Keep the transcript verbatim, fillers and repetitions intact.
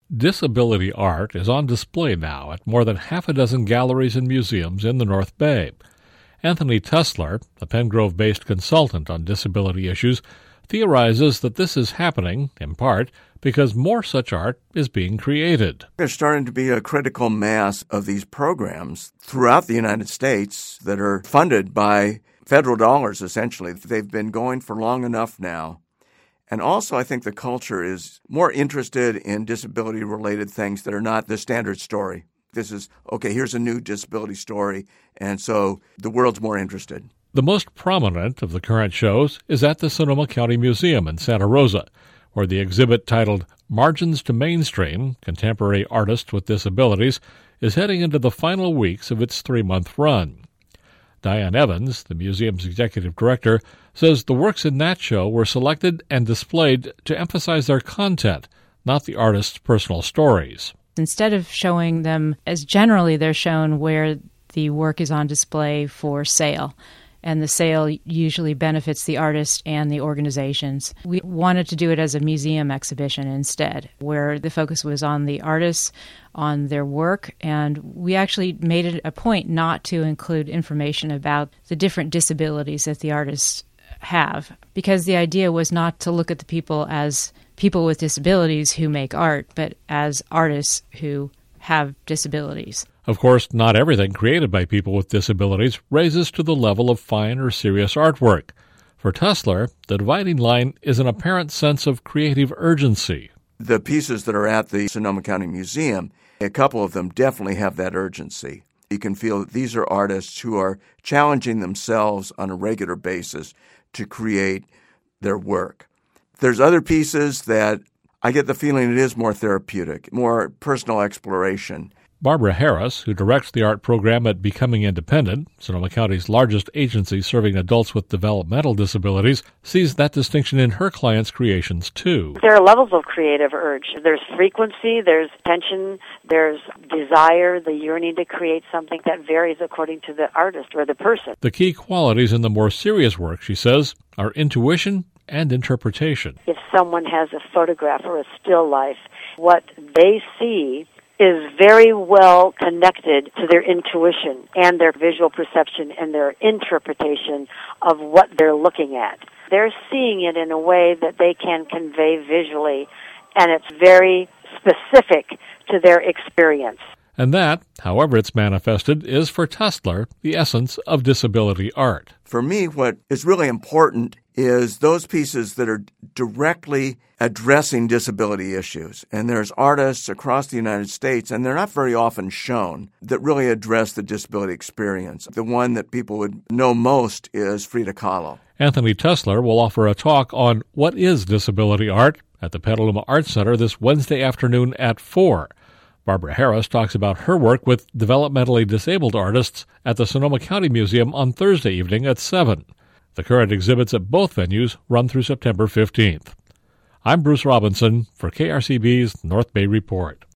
Disability art is on display now at more than half a dozen galleries and museums in the North Bay. Anthony Tussler, a Pengrove-based consultant on disability issues, theorizes that this is happening, in part, because more such art is being created. There's starting to be a critical mass of these programs throughout the United States that are funded by federal dollars, essentially. They've been going for long enough now. And also, I think the culture is more interested in disability-related things that are not the standard story. This is, okay, here's a new disability story, and so the world's more interested. The most prominent of the current shows is at the Sonoma County Museum in Santa Rosa, where the exhibit titled Margins to Mainstream, Contemporary Artists with Disabilities, is heading into the final weeks of its three-month run. Diane Evans, the museum's executive director, says the works in that show were selected and displayed to emphasize their content, not the artist's personal stories. Instead of showing them as generally they're shown where the work is on display for sale, and the sale usually benefits the artist and the organizations. We wanted to do it as a museum exhibition instead, where the focus was on the artists, on their work, and we actually made it a point not to include information about the different disabilities that the artists have, because the idea was not to look at the people as people with disabilities who make art, but as artists who have disabilities. Of course, not everything created by people with disabilities raises to the level of fine or serious artwork. For Tussler, the dividing line is an apparent sense of creative urgency. The pieces that are at the Sonoma County Museum, a couple of them definitely have that urgency. You can feel that these are artists who are challenging themselves on a regular basis to create their work. There's other pieces that I get the feeling it is more therapeutic, more personal exploration. Barbara Harris, who directs the art program at Becoming Independent, Sonoma County's largest agency serving adults with developmental disabilities, sees that distinction in her clients' creations, too. There are levels of creative urge. There's frequency, there's tension, there's desire, the yearning to create something that varies according to the artist or the person. The key qualities in the more serious work, she says, are intuition and interpretation. If someone has a photograph or a still life, what they see is very well connected to their intuition and their visual perception and their interpretation of what they're looking at. They're seeing it in a way that they can convey visually, and it's very specific to their experience. And that, however it's manifested, is for Tussler the essence of disability art. For me, what is really important is those pieces that are directly addressing disability issues. And there's artists across the United States, and they're not very often shown, that really address the disability experience. The one that people would know most is Frida Kahlo. Anthony Tussler will offer a talk on what is disability art at the Petaluma Arts Center this Wednesday afternoon at four. Barbara Harris talks about her work with developmentally disabled artists at the Sonoma County Museum on Thursday evening at seven. The current exhibits at both venues run through September fifteenth. I'm Bruce Robinson for K R C B's North Bay Report.